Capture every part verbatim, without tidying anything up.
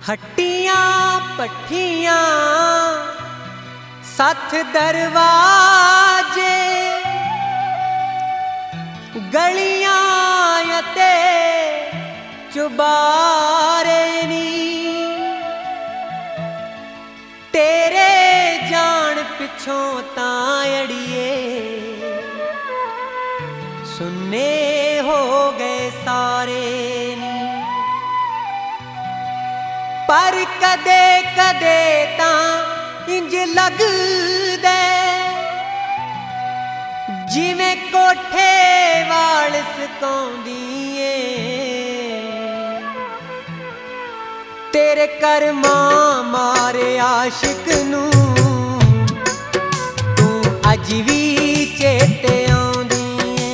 हट्टियां पट्ठियां सत्थ दरवाजे गलियां ते चुबारे नी तेरे जान पिछों तां अड़िए सुन्ने हो गए सारे नी। पर कदे कदे तां इंज लगदे जिवें कोठे वाल सकाउंदी तेरे करमां मारे आशिक नूं तू अज भी चेते आउंदी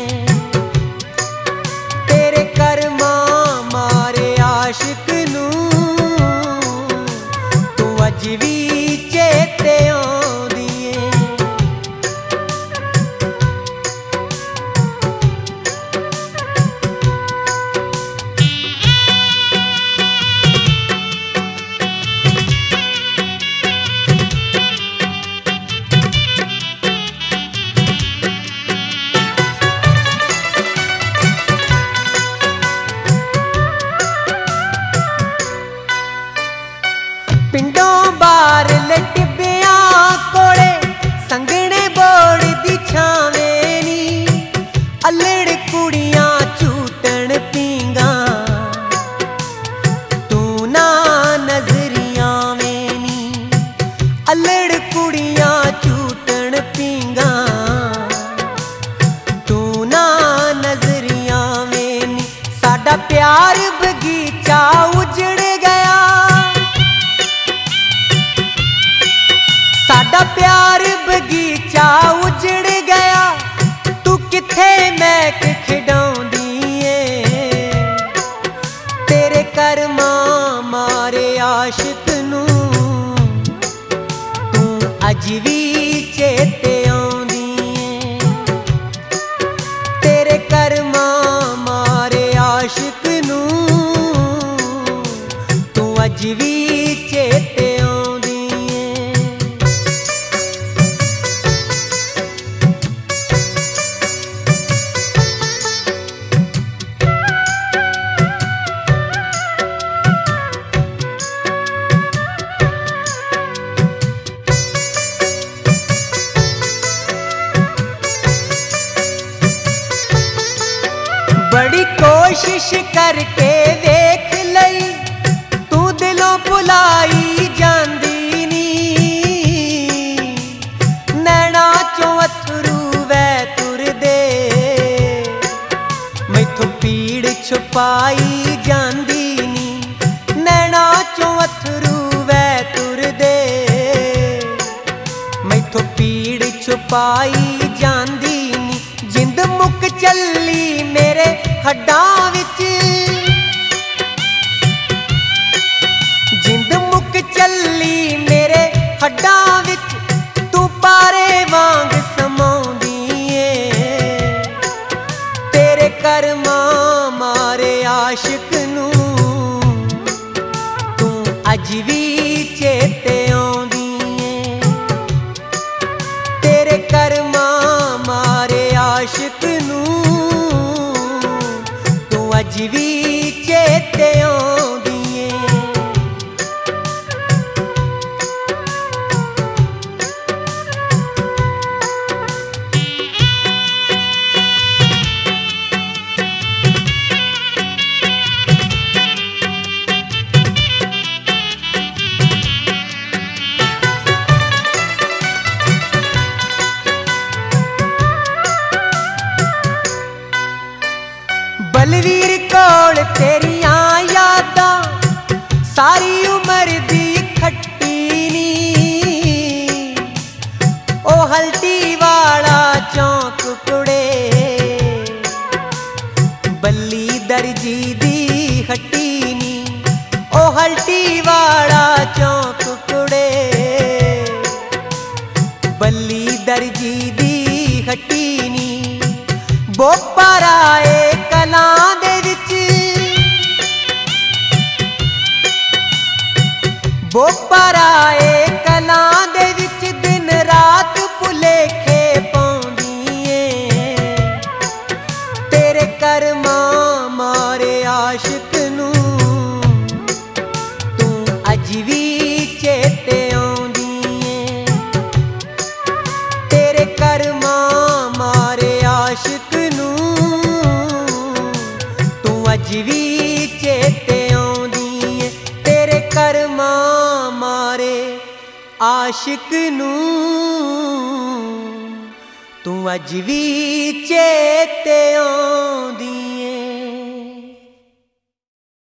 तेरे करमां मारे आशिक नूं तू अज भी चेते आउंदी पिंडों बार लटिबियां कोले संगने बोड़ दी छावें नी अल्लड़ कुड़ियां झूटन पींगा तू ना नजरियां में नी अल्लड़ कुड़ियां झूटन पींगा तू ना नजरियां में नी साडा प्यार बगीचा उजड़ गया साडा प्यार बगीचा उजड़ गया तू किथे मैक खिडाउंदी ऐ तेरे करमां मारे आशिक नूं तू अज भी चेते आउंदी तेरे करमां मारे आशिक नूं तू अज भी चेते आउंदी बड़ी कोशिश करके देख लई तू दिलों भुलाई जांदी नी नैना चों अथरू वै तुरदे मैथों पीड़ छुपाई जांदी नी नैना चों अथरू वै तुरदे मैथों पीड़ छुपाई जांदी नी जिंद मुक चली मेरे हड्डां विच जिंद मुक चली मेरे हड्डां विच तू पारे वांग समाउंदी ऐ तेरे करमां मारे आशिक नूं तू अज भी चेते आउंदी ऐ तेरे करमां मारे आशिक नूं अज भी चेते आउंदी ऐ बलवीर कोल तेरियां यादां सारी उम्र दी खट्टी नी ओ हल्टी वाला चौंक कुड़े बल्ली दर्जी दी हट्टी नी ओ हल्टी वाला चौंक कुड़े बल्ली दर्जी दी हट्टी नी बोपराए कलां दे विच ਬੋਪਰਾਏ ਕਲਾਂ ਦੇ ਵਿੱਚ ਦਿਨ ਰਾਤ ਭੁਲੇਖੇ ਪਾਉਂਦੀ ਏ ਤੇਰੇ ਕਰਮਾਂ ਮਾਰੇ ਆਸ਼ਿਕ ਨੂੰ ਤੂੰ ਅੱਜ ਵੀ ਚੇਤੇ ਆਉਂਦੀ ਏ ਤੇਰੇ ਕਰਮਾਂ ਮਾਰੇ ਆਸ਼ਿਕ ਨੂੰ ਤੂੰ ਅੱਜ ਵੀ ਚੇਤੇ ਆਉਂਦੀ ਏ ਤੇਰੇ ਕਰਮਾਂ ਮਾਰੇ ਆਸ਼ਿਕ ਨੂੰ ਤੂੰ ਅੱਜ ਵੀ ਚੇਤੇ ਆਉਂਦੀ